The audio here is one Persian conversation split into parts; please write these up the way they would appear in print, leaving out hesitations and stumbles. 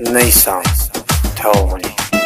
نیسان تاونی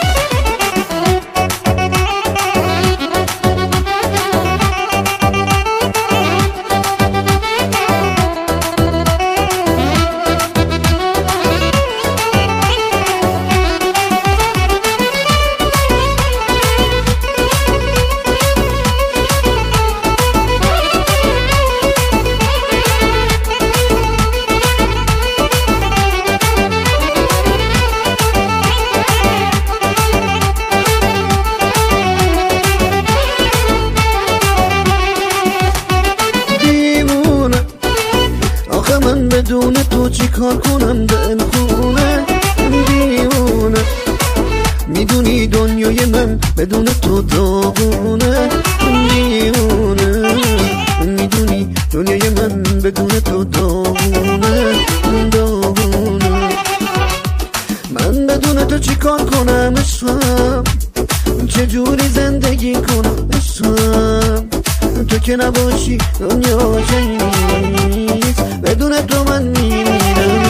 من بدون تو چی کار کنم دل خونه دیوونه میدونی دنیای من بدون تو داغونه دیوونه میدونی دنیای من بدون تو داغونه داغونه من بدون تو چی کار کنم عشقم چجوری زندگی کنم عشقم تو که نباشی دنیا نیست بدون تو من میمیرم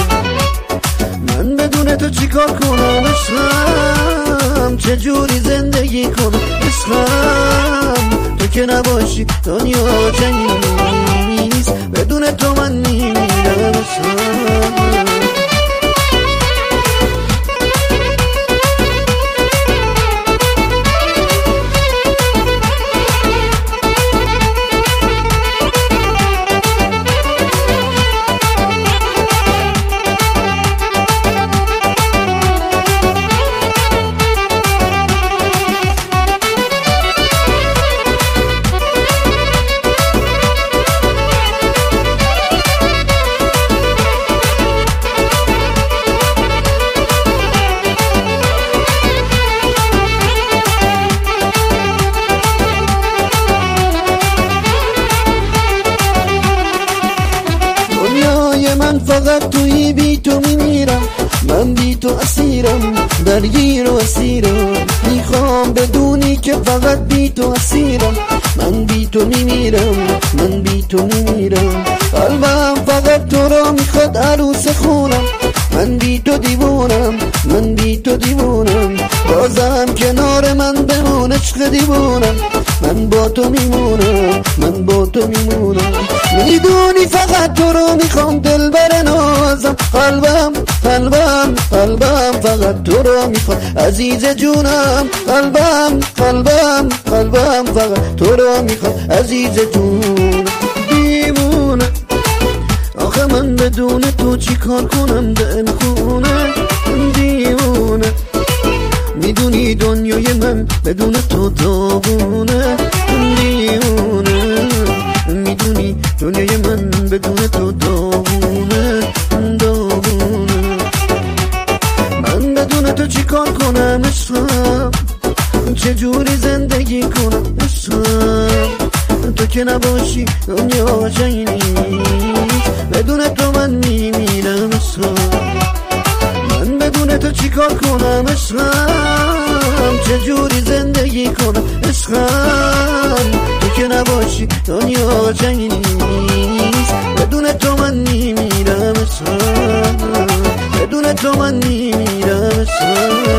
من بدون تو چی کار کنم عشقم چجوری زندگی کنم عشقم تو که نباشی دنیا نیست بدون تو من میمیرم من فقط توی بی تو میمیرم من بی تو اسیرم درگیر و اسیرم میخوام بدونی که فقط بی تو اسیرم من بی تو میمیرم من بی تو میمیرم قلبم فقط تو را میخواد عروس خونم من بی تو دیوونم من بی تو دیوونم بازم کنار من بمون عشق دیوونم من با تو میمونم من با تو میمونم میدونی فقط تو رو میخوام دل بر نازم قلبم قلبم قلبم فقط تو رو میخوام عزیز جونم قلبم قلبم قلبم فقط تو رو میخوام عزیز جونم دیوونه آخه من بدون تو چی کار کنم دل خونه دیوونه میدونی دنیای من بدون تو داغونه دیوونه میدونی دنیای من بدون تو داغونه داغونه من بدون تو چی کار کنم عشقم چجوری زندگی کنم عشقم تو که نباشی دنیا نیست بدون تو من میمیرم عشقم من بدون تو چی کار کنم عشقم چجوری زندگی کنم عشقم تو که نباشی دنیا نیست بدون تو من میمیرم عشقم بدون تو من میمیرم عشقم